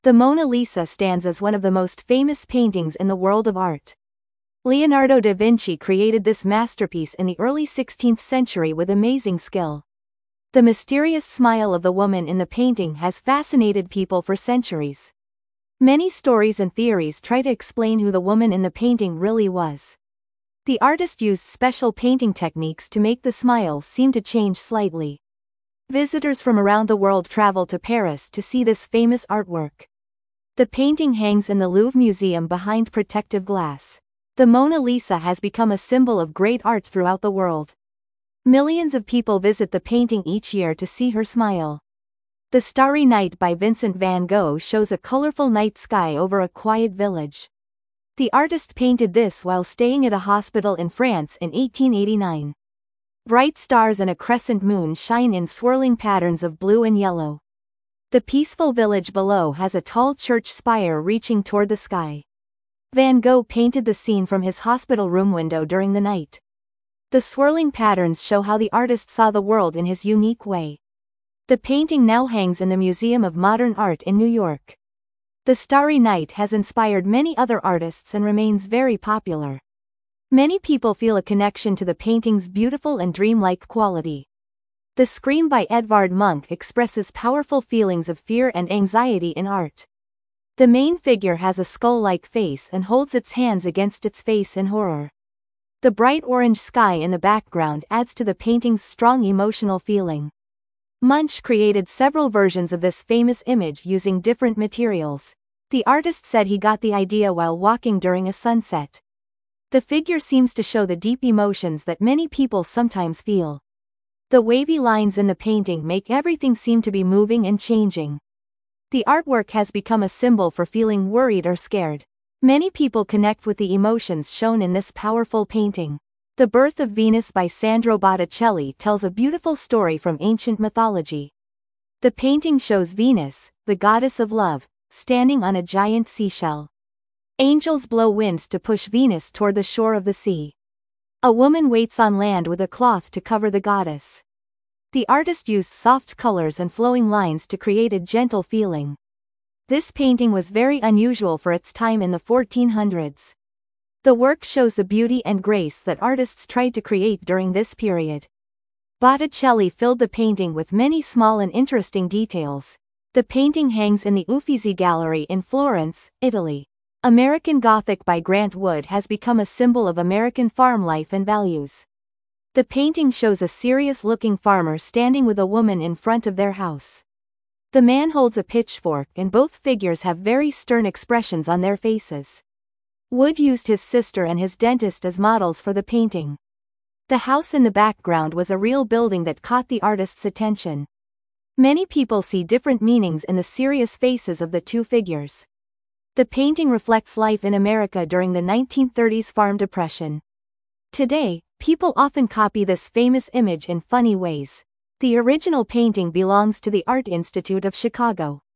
The Mona Lisa stands as one of the most famous paintings in the world of art. Leonardo da Vinci created this masterpiece in the early 16th century with amazing skill. The mysterious smile of the woman in the painting has fascinated people for centuries. Many stories and theories try to explain who the woman in the painting really was. The artist used special painting techniques to make the smile seem to change slightly. Visitors from around the world travel to Paris to see this famous artwork. The painting hangs in the Louvre Museum behind protective glass. The Mona Lisa has become a symbol of great art throughout the world. Millions of people visit the painting each year to see her smile. The Starry Night by Vincent van Gogh shows a colorful night sky over a quiet village. The artist painted this while staying at a hospital in France in 1889. Bright stars and a crescent moon shine in swirling patterns of blue and yellow. The peaceful village below has a tall church spire reaching toward the sky. Van Gogh painted the scene from his hospital room window during the night. The swirling patterns show how the artist saw the world in his unique way. The painting now hangs in the Museum of Modern Art in New York. The Starry Night has inspired many other artists and remains very popular. Many people feel a connection to the painting's beautiful and dreamlike quality. The Scream by Edvard Munch expresses powerful feelings of fear and anxiety in art. The main figure has a skull-like face and holds its hands against its face in horror. The bright orange sky in the background adds to the painting's strong emotional feeling. Munch created several versions of this famous image using different materials. The artist said he got the idea while walking during a sunset. The figure seems to show the deep emotions that many people sometimes feel. The wavy lines in the painting make everything seem to be moving and changing. The artwork has become a symbol for feeling worried or scared. Many people connect with the emotions shown in this powerful painting. The Birth of Venus by Sandro Botticelli tells a beautiful story from ancient mythology. The painting shows Venus, the goddess of love, standing on a giant seashell. Angels blow winds to push Venus toward the shore of the sea. A woman waits on land with a cloth to cover the goddess. The artist used soft colors and flowing lines to create a gentle feeling. This painting was very unusual for its time in the 1400s. The work shows the beauty and grace that artists tried to create during this period. Botticelli filled the painting with many small and interesting details. The painting hangs in the Uffizi Gallery in Florence, Italy. American Gothic by Grant Wood has become a symbol of American farm life and values. The painting shows a serious-looking farmer standing with a woman in front of their house. The man holds a pitchfork and both figures have very stern expressions on their faces. Wood used his sister and his dentist as models for the painting. The house in the background was a real building that caught the artist's attention. Many people see different meanings in the serious faces of the two figures. The painting reflects life in America during the 1930s farm depression. Today, people often copy this famous image in funny ways. The original painting belongs to the Art Institute of Chicago.